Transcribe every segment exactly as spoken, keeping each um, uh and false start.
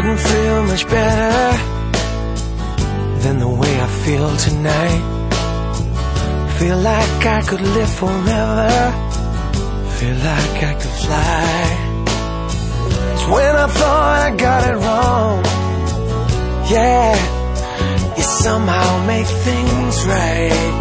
Couldn't feel much better than the way I feel tonight. Feel like I could live forever. Feel like I could fly. It's when I thought I got it wrong. Yeah, you somehow make things right.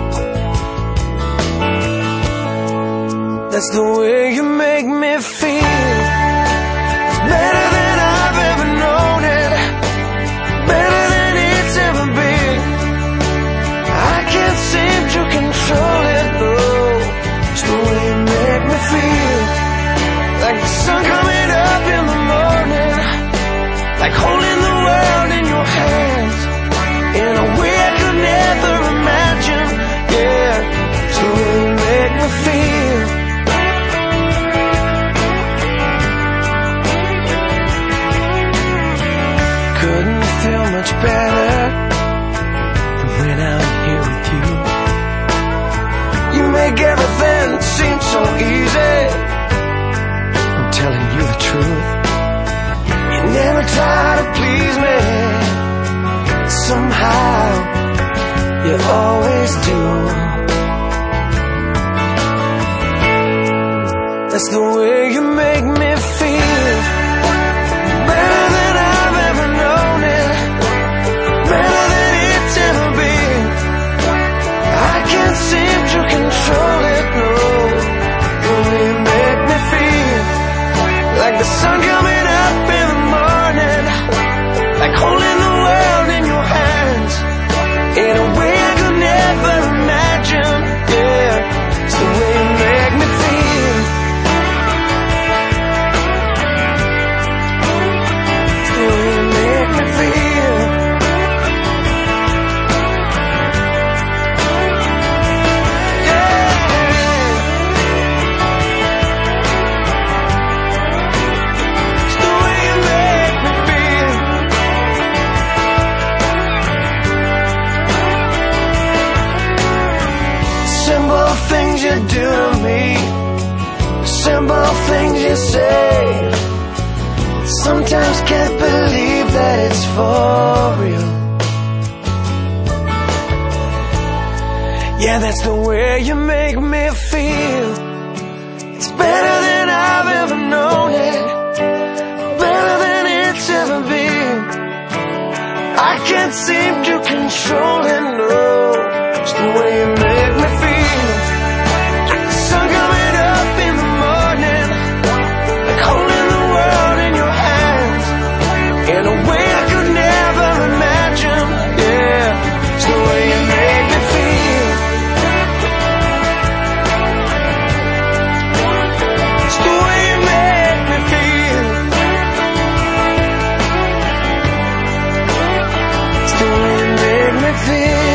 That's the way you make me feel. It's better than I've ever known it. Better than it's ever been. I can't seem to control it, no. It's the way you make me feel. Like the sun coming up in the morning. Like holding the world in your hands. In a way I could never imagine. Yeah, it's the way you make me feel. Couldn't feel much better when I'm here with you. You make everything seem so easy. I'm telling you the truth. You never try to please me. Somehow you always do. That's the way you make me feel. Better than I've ever known it. Better than it's ever been. I can't seem to control it, no. The way you make me feel. Like the sun coming up in the morning. Like holding the world in your hands. In a way I could never imagine. Yeah, it's the way you make me feel. It's the way you make me feel. Things you do to me, simple things you say. Sometimes can't believe that it's for real. Yeah, that's the way you make me feel. It's better than I've ever known it. Better than it's ever been. I can't seem to control it, no. It's the way you make me feel. Sun coming up in the morning. Like holding the world in your hands. In a way I could never imagine. Yeah, it's the way you make me feel. It's the way you make me feel. It's the way you make me feel.